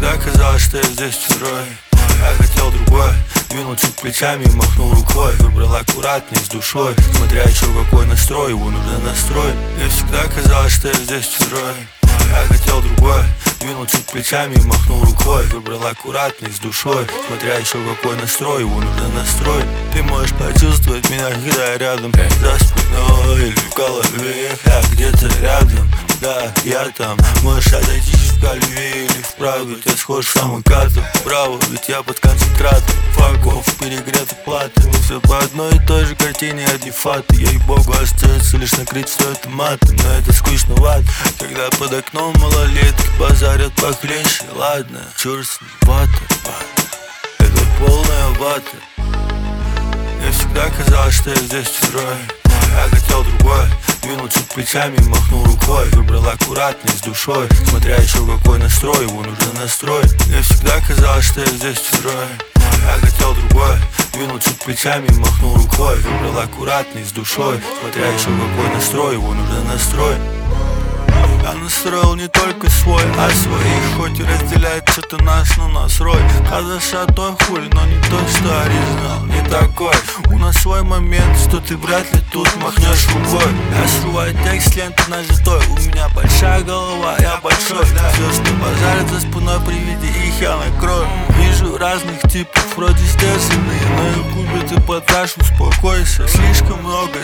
всегда казалось, что я здесь чужой. Я хотел другое, двинул чуть плечами и махнул рукой. Выбрал аккуратный, с душой, смотря еще какой настрой, его нужно настроить. Мне всегда казалось, что я здесь чужой. Я хотел другое, двинул чуть плечами и махнул рукой. Выбрал аккуратный, с душой, смотря еще какой настрой, его нужно настроить. Ты можешь почувствовать меня, когда я рядом, за спиной или в голове. Я где-то рядом, да, я там. Можешь отойти чуть левее или вправо, ведь я схож с самокатом. Вправо, ведь я под концентратом. Факов, перегреты платы. Мы все по одной и той же картине, одни фаты. Ей-богу, остается лишь накрыть все это матом. Но это скучновато, когда под окном малолетки базарят похлеще. Ладно, чёрт с ним, вата. Это полная вата. Мне всегда казалось, что я здесь чужой. Я хотел другое, двинул чуть плечами и махнул рукой. Выбрал аккуратный, с душой, смотря еще какой настрой, его нужно настроить. Мне всегда казалось, что я здесь чужой. Я хотел другое, двинул чуть плечами и махнул рукой. Выбрал аккуратный, с душой, смотря еще какой настрой, его нужно настроить. Я настроил не только свой, а своих. Хоть и разделяет что-то нас, но нас роль. Казаша той хули, но не то, что оригинал, не такой. У нас свой момент, что ты вряд ли тут махнешь рукой. Я срываю текст ленты на затой. У меня большая голова, я большой. Все, что базарят за спиной, при виде их я накрою. Вижу разных типов, вроде естественные, но их губят и поташ, успокойся. Слишком много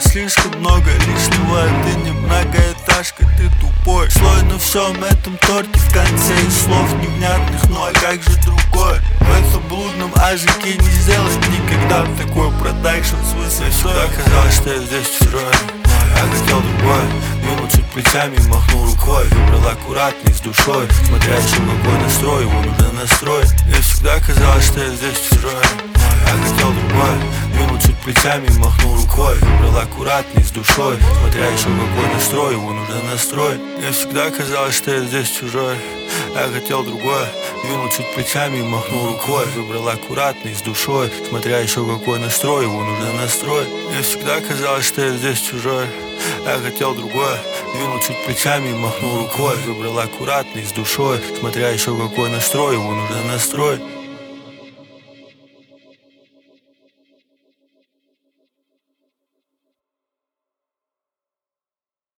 лишнего, ты не многоэтажка, ты тупой. Слой на всем этом торте, в конце и слов невнятных, ну а как же другой? В этом блудном ажике не сделать никогда такой продакшн с высотой. Всегда казалось, что я здесь чужой. Я хотел другое, двинул чуть плечами и махнул рукой. Выбрал аккуратный, с душой, смотря еще какой настрой, его нужно настроить. Мне всегда казалось, что я здесь чужой. Я хотел другое, двинул чуть плечами и махнул рукой. Выбрал аккуратный, с душой, смотря еще какой настрой, его нужно настроить. Мне всегда казалось, что я здесь чужой. Я хотел другое, двинул чуть плечами и махнул рукой. Выбрал аккуратный, с душой, смотря еще какой настрой, его нужно настроить. Мне всегда казалось, что я здесь чужой. Я хотел другое, двинул чуть плечами и махнул рукой. Выбрал аккуратный, с душой, смотря еще какой настрой, его нужно настроить.